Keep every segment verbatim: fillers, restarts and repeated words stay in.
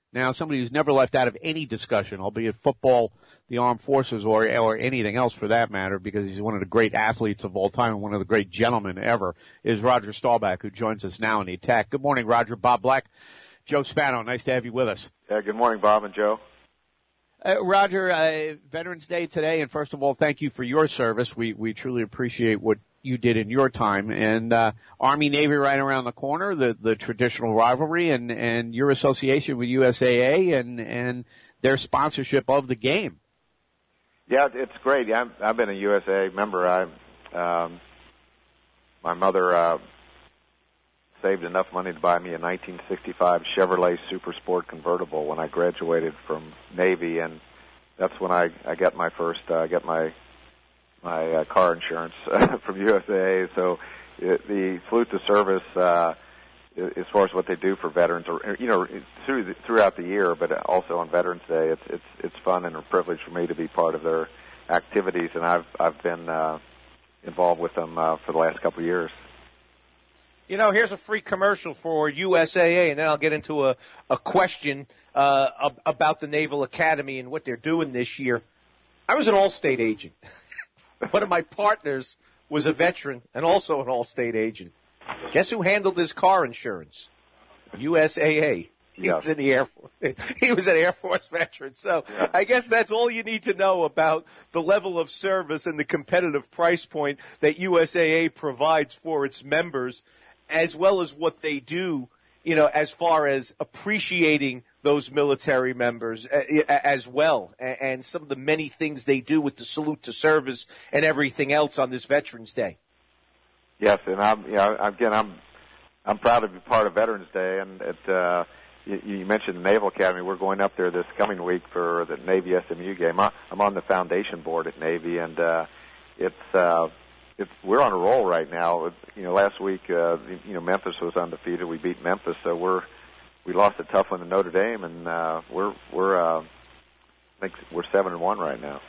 now, somebody who's never left out of any discussion, albeit football, the armed forces, or or anything else for that matter, because he's one of the great athletes of all time and one of the great gentlemen ever, is Roger Staubach, who joins us now in the attack. Good morning, Roger. Bob Black, Joe Spano. Nice to have you with us. Yeah, good morning, Bob and Joe. Uh, Roger, uh, Veterans Day today, and first of all, thank you for your service. We we truly appreciate what you did in your time. And uh, Army-Navy right around the corner, the, the traditional rivalry, and, and your association with U S A A and, and their sponsorship of the game. Yeah, it's great. Yeah, I've, I've been a U S A A member. I, um, my mother uh, saved enough money to buy me a nineteen sixty-five Chevrolet Super Sport convertible when I graduated from Navy, and that's when I, I got my first, uh, got my my uh, car insurance uh, from U S A A. So it, the salute to service, uh, as far as what they do for veterans, or you know, through the, throughout the year, but also on Veterans Day, it's it's it's fun and a privilege for me to be part of their activities, and I've I've been uh, involved with them uh, for the last couple of years. You know, here's a free commercial for U S A A, and then I'll get into a, a question uh, about the Naval Academy and what they're doing this year. I was an Allstate agent. One of my partners was a veteran and also an Allstate agent. Guess who handled his car insurance? U S A A. He Yes. was in the Air Force. He was an Air Force veteran. So yeah. I guess that's all you need to know about the level of service and the competitive price point that U S A A provides for its members, as well as what they do, you know, as far as appreciating those military members as well, and some of the many things they do with the salute to service and everything else on this Veterans Day. Yes, and I'm, you know, again, I'm, I'm proud to be part of Veterans Day, and it, uh, you, you mentioned the Naval Academy. We're going up there this coming week for the Navy S M U game. I'm on the foundation board at Navy, and uh, it's, uh, it's, we're on a roll right now. You know, last week, uh, you know, Memphis was undefeated. We beat Memphis, so we're, we lost a tough one to Notre Dame, and uh, we're we're uh, I think we're seven and one right now.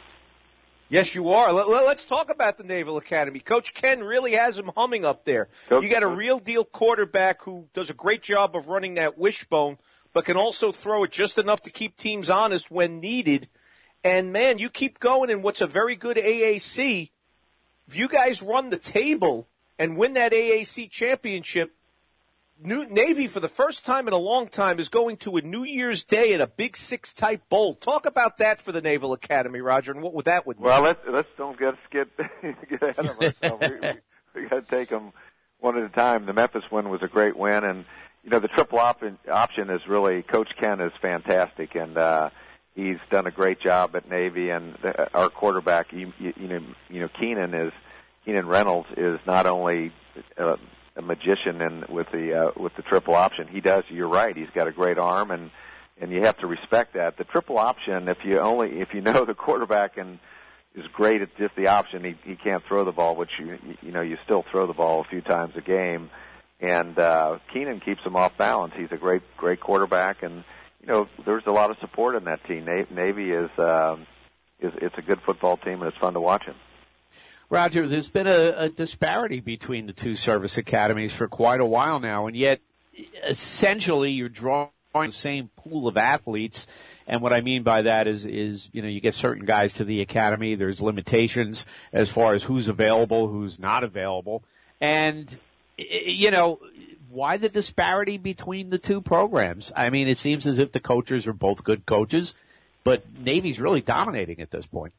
Yes, you are. Let, let's talk about the Naval Academy. Coach Ken really has him humming up there. Coach, you got a real deal quarterback who does a great job of running that wishbone, but can also throw it just enough to keep teams honest when needed. And man, you keep going in what's a very good A A C. If you guys run the table and win that A A C championship, New Navy, for the first time in a long time, is going to a New Year's Day in a Big Six type bowl. Talk about that for the Naval Academy, Roger, and what would that would mean? Well, let's let's don't get get get ahead of ourselves. we we, we got to take them one at a time. The Memphis win was a great win, and you know the triple op- option is really Coach Ken is fantastic, and uh, he's done a great job at Navy. And the, our quarterback, you, you, you know, you know, Keenan is Keenan Reynolds is not only uh, a magician and with the uh, with the triple option. He does. You're right. He's got a great arm, and and you have to respect that. The triple option, if you only if you know the quarterback and is great at just the option, he he can't throw the ball, which you you know you still throw the ball a few times a game, and uh, Keenan keeps him off balance. He's a great great quarterback, and you know there's a lot of support in that team. Navy is um, is it's a good football team, and it's fun to watch him. Roger, there's been a, a disparity between the two service academies for quite a while now, and yet essentially you're drawing the same pool of athletes. And what I mean by that is, is you know, you get certain guys to the academy. There's limitations as far as who's available, who's not available. And, you know, why the disparity between the two programs? I mean, it seems as if the coaches are both good coaches, but Navy's really dominating at this point.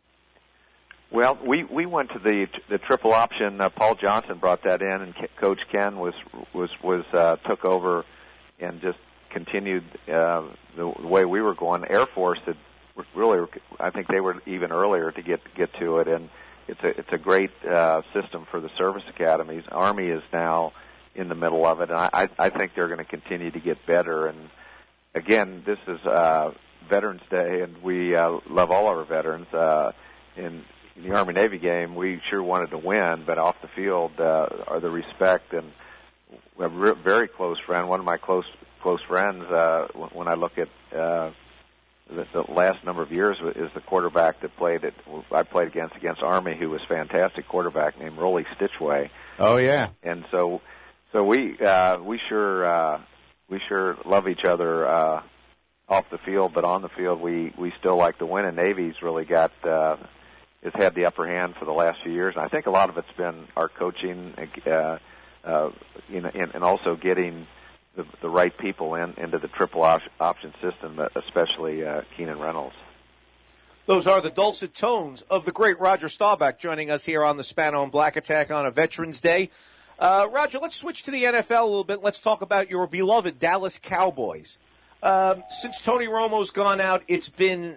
Well, we we went to the the triple option. Uh, Paul Johnson brought that in, and K- Coach Ken was was was uh, took over and just continued uh, the, the way we were going. Air Force had really, I think they were even earlier to get get to it, and it's a it's a great uh, system for the service academies. Army is now in the middle of it, and I I think they're going to continue to get better. And again, this is uh, Veterans Day, and we uh, love all our veterans. Uh, in In the Army-Navy game, we sure wanted to win, but off the field uh, are the respect, and a re- very close friend, one of my close close friends, uh, when I look at uh, the, the last number of years, is the quarterback that played at, I played against, against Army, who was a fantastic quarterback named Rollie Stitchway. Oh, yeah. And so so we uh, we sure uh, we sure love each other uh, off the field, but on the field, we we still like to win. And Navy's really got uh, has had the upper hand for the last few years. And I think a lot of it's been our coaching, uh, uh, you know, and, and also getting the, the right people in into the triple op- option system, especially uh, Keenan Reynolds. Those are the dulcet tones of the great Roger Staubach joining us here on the Spano and Black Attack on a Veterans Day. Uh, Roger, let's switch to the N F L a little bit. Let's talk about your beloved Dallas Cowboys. Um, since Tony Romo's gone out, it's been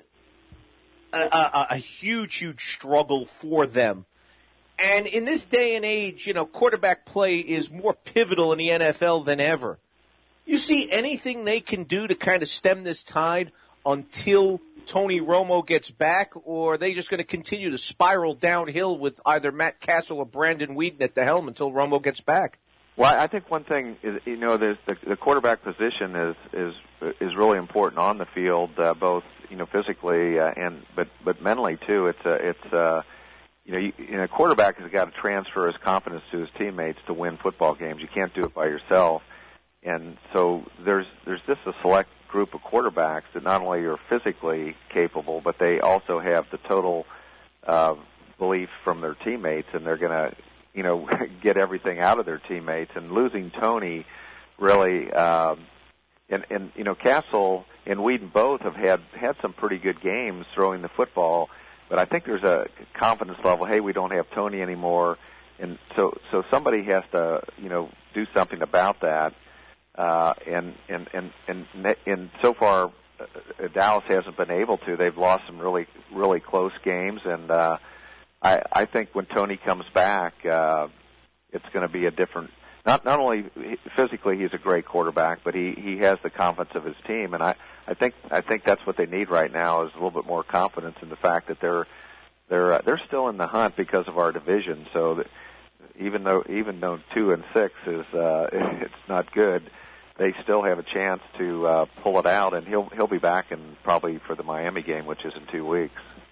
a, a, a huge, huge struggle for them. And in this day and age, you know, quarterback play is more pivotal in the N F L than ever. You see anything they can do to kind of stem this tide until Tony Romo gets back, or are they just going to continue to spiral downhill with either Matt Castle or Brandon Weeden at the helm until Romo gets back? Well, I think one thing is, you know, there's the, the quarterback position is is is really important on the field, uh, both you know physically uh, and but but mentally too. It's a it's uh you know you, you know, a quarterback has got to transfer his confidence to his teammates to win football games. You can't do it by yourself, and so there's there's just a select group of quarterbacks that not only are physically capable, but they also have the total uh, belief from their teammates, and they're going to, you know, get everything out of their teammates. And losing Tony really, um, and, and you know, Castle and Weeden both have had had some pretty good games throwing the football, but I think there's a confidence level. Hey, we don't have Tony anymore, and so so somebody has to, you know, do something about that. Uh, and, and, and, and, and so far, uh, Dallas hasn't been able to. They've lost some really, really close games. And, uh, I, I think when Tony comes back, uh, it's going to be a different, not, not only physically he's a great quarterback, but he, he has the confidence of his team. And I, I think, I think that's what they need right now is a little bit more confidence in the fact that they're, they're, uh, they're still in the hunt because of our division. So that even though, even though two and six is, uh, it's not good, they still have a chance to uh, pull it out, and he'll he'll be back in probably for the Miami game, which is in two weeks.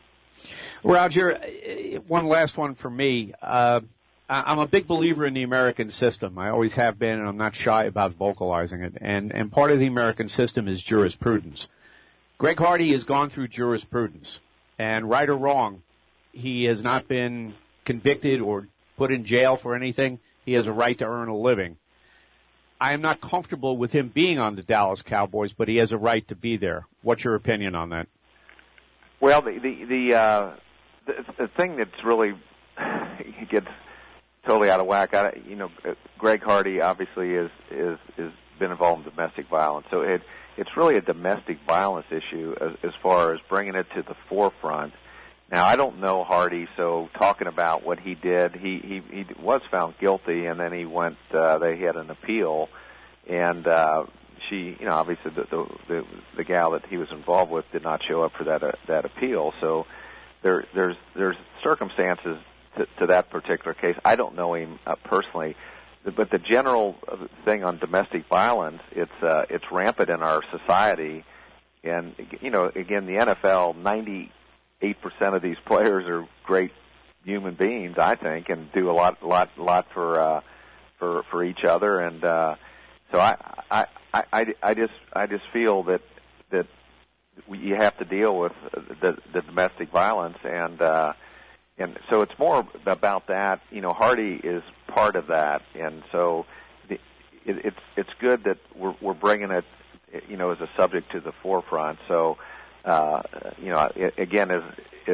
Roger, one last one for me. Uh, I'm a big believer in the American system. I always have been, and I'm not shy about vocalizing it. And and part of the American system is jurisprudence. Greg Hardy has gone through jurisprudence, and right or wrong, he has not been convicted or put in jail for anything. He has a right to earn a living. I am not comfortable with him being on the Dallas Cowboys, but he has a right to be there. What's your opinion on that? Well, the the the, uh, the, the thing that's really he gets totally out of whack. I, you know, Greg Hardy obviously is is is been involved in domestic violence, so it it's really a domestic violence issue as, as far as bringing it to the forefront. Now, I don't know Hardy, so talking about what he did, he, he, he was found guilty, and then he went, uh, they had an appeal, and uh, she, you know, obviously the, the, the, the gal that he was involved with did not show up for that, uh, that appeal, so there, there's, there's circumstances to, to that particular case. I don't know him uh, personally, but the general thing on domestic violence, it's, uh, it's rampant in our society, and, you know, again, the N F L, ninety Eight percent of these players are great human beings, I think, and do a lot, lot, lot for uh, for for each other. And uh, so I, I, I, I just, I just feel that that you have to deal with the, the domestic violence, and uh, and so it's more about that. You know, Hardy is part of that, and so the, it, it's it's good that we're we're bringing it, you know, as a subject to the forefront. So. Uh, you know, again, as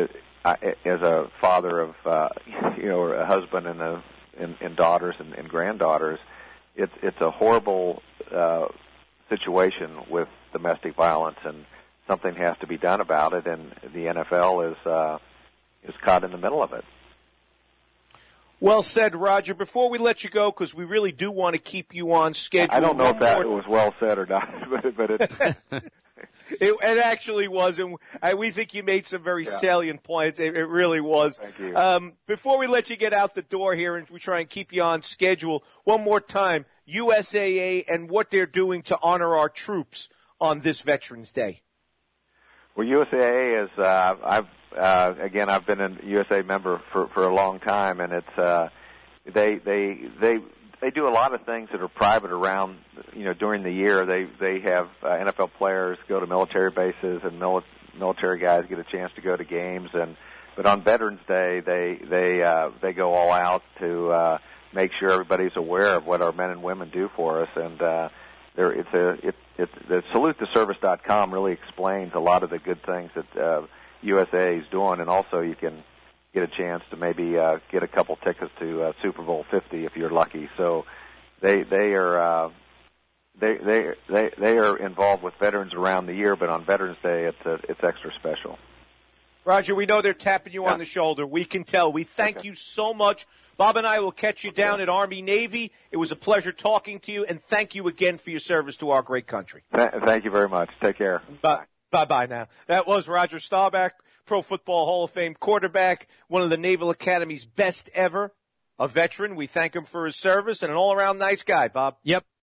as a father of, uh, you know, a husband and a and, and daughters and, and granddaughters, it's it's a horrible uh, situation with domestic violence, and something has to be done about it. And the N F L is uh, is caught in the middle of it. Well said, Roger. Before we let you go, because we really do want to keep you on schedule. I don't know if that was well said or not, but, but it's. It, it actually was, and we think you made some very yeah. salient points. It, it really was. Thank you. Um, before we let you get out the door here and we try and keep you on schedule, one more time, U S A A and what they're doing to honor our troops on this Veterans Day. Well, U S A A is, uh, I've, uh, again, I've been a U S A member for, for a long time, and it's, uh, they, they, they, they do a lot of things that are private around, you know, during the year. They they have uh, N F L players go to military bases, and mili- military guys get a chance to go to games. And but on Veterans Day, they they uh, they go all out to uh, make sure everybody's aware of what our men and women do for us. And uh, there, it's a it, it the salute the service dot com really explains a lot of the good things that uh, U S A is doing, and also you can get a chance to maybe uh, get a couple tickets to uh, Super Bowl fifty if you're lucky. So they they are uh, they they they they are involved with veterans around the year, but on Veterans Day it's uh, it's extra special. Roger, we know they're tapping you yeah. on the shoulder. We can tell. We thank okay. you so much. Bob and I will catch you down at Army Navy. It was a pleasure talking to you, and thank you again for your service to our great country. Th- thank you very much. Take care. Bye. Bye-bye now. That was Roger Staubach, Pro Football Hall of Fame quarterback, one of the Naval Academy's best ever, a veteran. We thank him for his service, and an all-around nice guy, Bob. Yep.